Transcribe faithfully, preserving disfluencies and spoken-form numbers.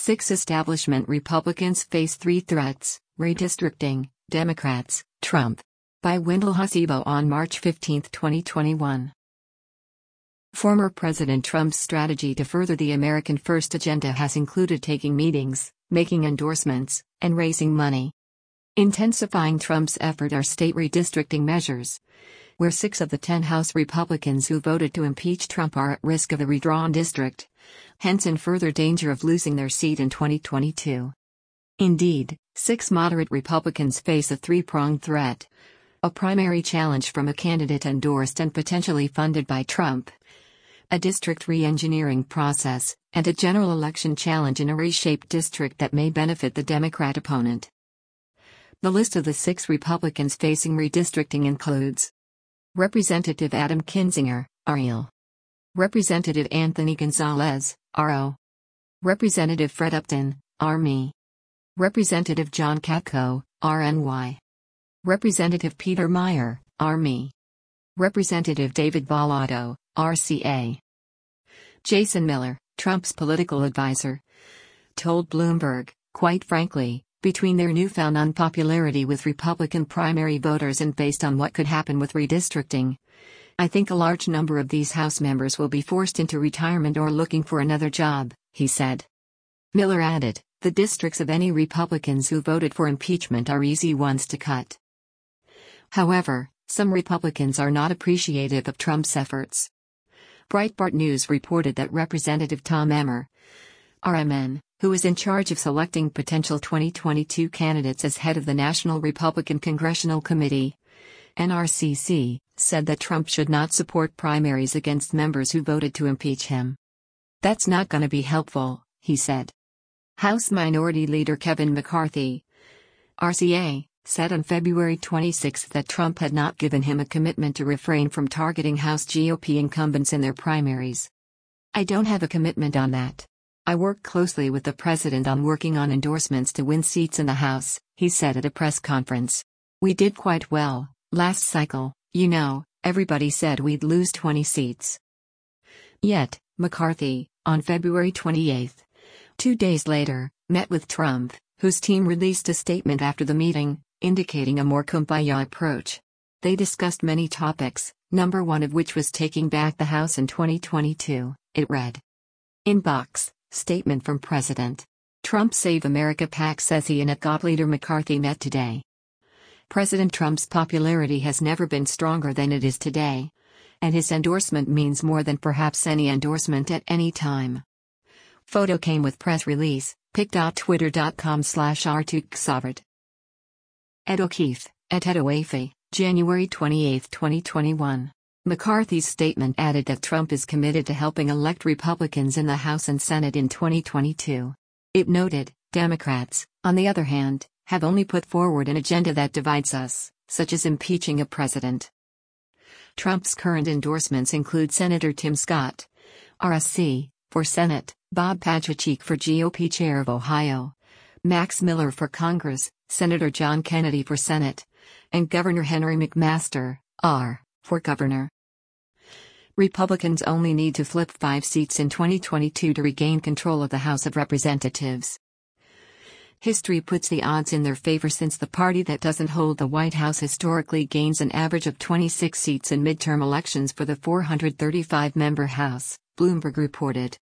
Six establishment Republicans face three threats: redistricting, Democrats, Trump. By Wendell Hasebo on March fifteenth, twenty twenty-one. Former President Trump's strategy to further the American First agenda has included taking meetings, making endorsements, and raising money. Intensifying Trump's effort are state redistricting measures, where six of the ten House Republicans who voted to impeach Trump are at risk of a redrawn district, hence in further danger of losing their seat in twenty twenty-two. Indeed, six moderate Republicans face a three-pronged threat: a primary challenge from a candidate endorsed and potentially funded by Trump, a district re-engineering process, and a general election challenge in a reshaped district that may benefit the Democrat opponent. The list of the six Republicans facing redistricting includes Representative Adam Kinzinger, R L; Representative Anthony Gonzalez, R O; Representative Fred Upton, R M; Representative John Katko, R N Y; Representative Peter Meijer, R M; Representative David Bellotto, R C A. Jason Miller, Trump's political advisor, told Bloomberg, "Quite frankly, between their newfound unpopularity with Republican primary voters and based on what could happen with redistricting, I think a large number of these House members will be forced into retirement or looking for another job," he said. Miller added, "The districts of any Republicans who voted for impeachment are easy ones to cut." However, some Republicans are not appreciative of Trump's efforts. Breitbart News reported that Representative Tom Emmer, R M N, who is in charge of selecting potential twenty twenty-two candidates as head of the National Republican Congressional Committee, N R C C, said that Trump should not support primaries against members who voted to impeach him. "That's not going to be helpful," he said. House Minority Leader Kevin McCarthy, R C A, said on February twenty-sixth that Trump had not given him a commitment to refrain from targeting House G O P incumbents in their primaries. "I don't have a commitment on that. I work closely with the president on working on endorsements to win seats in the House," he said at a press conference. "We did quite well last cycle, you know, everybody said we'd lose twenty seats." Yet, McCarthy, on February twenty-eighth, two days later, met with Trump, whose team released a statement after the meeting, indicating a more kumbaya approach. They discussed many topics, number one of which was taking back the House in twenty twenty-two, it read. Inbox, statement from President Trump. Save America PAC says he and GOP leader McCarthy met today. President Trump's popularity has never been stronger than it is today, and his endorsement means more than perhaps any endorsement at any time. Photo came with press release, pic.twitter.com slash r2xavert. Ed O'Keefe, at Ed O'Afe, January twenty-eighth, twenty twenty-one. McCarthy's statement added that Trump is committed to helping elect Republicans in the House and Senate in twenty twenty-two. It noted, Democrats, on the other hand, have only put forward an agenda that divides us, such as impeaching a president. Trump's current endorsements include Senator Tim Scott, R S C, for Senate, Bob Pagachik for G O P Chair of Ohio, Max Miller for Congress, Senator John Kennedy for Senate, and Governor Henry McMaster, R, for Governor. Republicans only need to flip five seats in twenty twenty-two to regain control of the House of Representatives. History puts the odds in their favor since the party that doesn't hold the White House historically gains an average of twenty-six seats in midterm elections for the four hundred thirty-five member House, Bloomberg reported.